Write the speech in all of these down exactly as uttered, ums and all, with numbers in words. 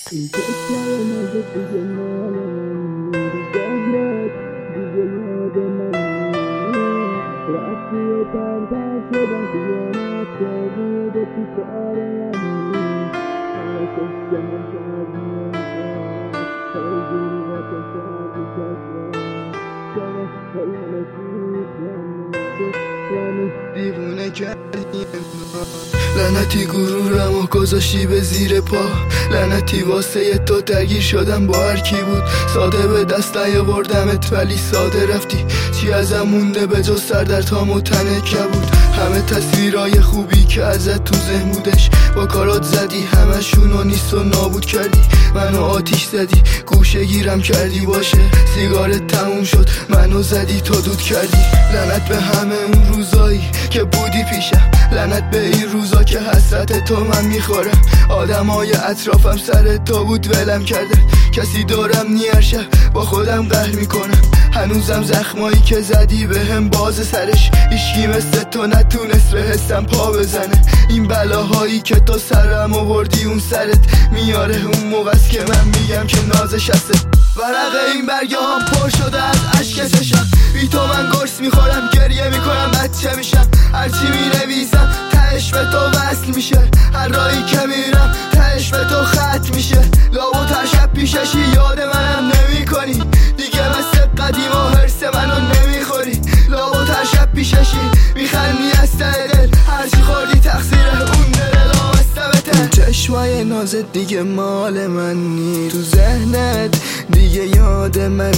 این کشور مگه دیگه مال من نیست، زهرت دیگه یاد من نیست. رفتی و پرپر شدم خیانت کردی و گفتی کار من نیست. همه کشتم کردی انکار، هی دروغتو کردی تکرار. چرا خیالتی منو دیوونه کردی انگار. لعنتی غرورمو گذاشتی به زیر پا، لعنتی واسه تو درگیر شدم با هر کی بود. ساده به دست نیاوردمت ولی ساده رفتی. چی ازم مونده به جز سر در تام و تن کبود؟ همه تصویرای خوبی که ازت تو ذهن بودش با کارات زدی، همشونو نیست و نابود کردی. منو آتیش زدی، گوشه گیرم کردی باشه. سیگارت تموم شد، منو زدی تا دود کردی. لعنت به همه اون روزایی که بودی پیشم، لعنت به این روزا که حسرت تو من میخورم. آدمای اطرافم سر تو بود ولم کرده، کسی دارم نی شب با خودم قهر میکنم. هنوزم زخمایی که زدی به هم باز سرش، هیچکی مثل تو نتونست به حسم پا بزنه. این بلاهایی که تو سرم آوردی اون سرت میاره اون موقعست که من میگم که نازش هسته. ورق این برگه هم پر شده از عشق چشم، بی تو من گرس میخورم، گریه میکنم، بچه میشم. هرچی مینویسم تهش به تو وصل میشه، هر راهی که میرم تهش به تو ختم میشه. لابد هر شب پیششی یاد منم نمی کنی دیگه، مثل قدیم و حرس منو نمیخوری. لابد هر شب پیششی میخندی از ته دل، هرچی خوردی تقصیر اون دل لامستبته. چشمای نازت دیگه مال من نی، تو ذهنت دیگه یاد من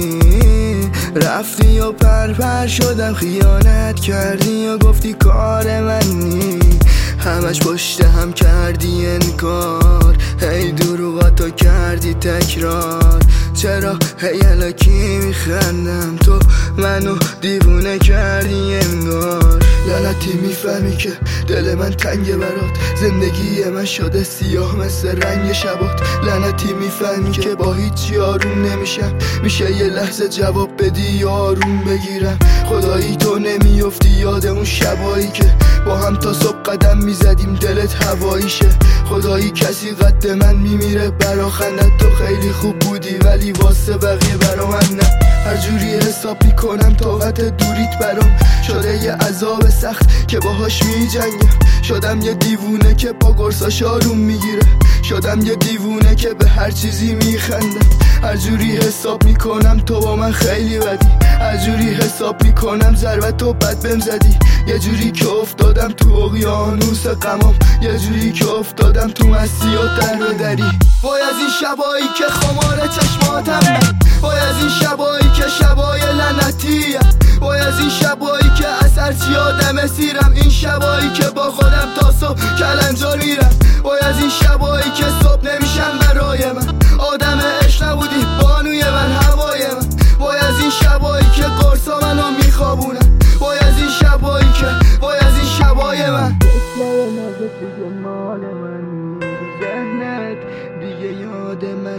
نی. رفتی و پرپر شدم خیانت کردی و گفتی کار من نی. همش پشت هم کردی انکار، هی دروغاتو کردی تکرار. چرا هی الکی میخندم، تو منو دیوونه کردی انگار. لعنتی میفهمی که دل من تنگه برات، زندگی من شده سیاه مثل رنگ شبات. لعنتی میفهمی که با هیچی آروم نمیشم، میشه یه لحظه جواب بدی یا آروم بگیرم. خدایی تو نمیافتی یاد اون شبایی که با هم تا صبح قدم میزدیم دلت هواییشه. خدایی کسی قد من میمیره برا خندت، تو خیلی خوب بودی ولی واسه بقیه برا من نه. هر جوری حساب میکنم طاقت دوریت برام شده یه عذاب سخت که باهاش میجنگم. شدم یه دیوونه که با گرساش آروم میگیره، شدم یه دیوونه که به هر چیزی میخندم. هر جوری حساب میکنم تو با من خیلی بدی، هر جوری حساب میکنم ضربت تو بد بهم زدی. یه جوری که افتادم تو اقیانوس غمام، یه جوری که افتادم تو مسیح و در و دری. وای از این شبایی که خمار چشماتم، وای از این شبایی که شبای لعنتیه، وای از این شبایی که اثر چی آدم سیرم. این شبایی که با خودم تا صبح کلنجار میرم، وای از این شبایی که صبح نمیشن برای من. آدم عشق نبودی بانوی من، هوای من. وای از این شبایی که قرصا منو میخوابونن، وای از این شبایی که وای از این شبای من. کشور مگه دیگه مال من نیست، ذهنت دیگه یاد من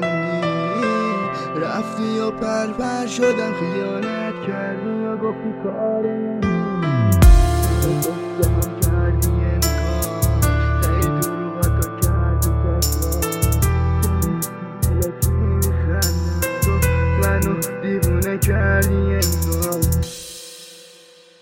نیست. رفتی و پرپر شدم خیانت کردی و گفتی کار من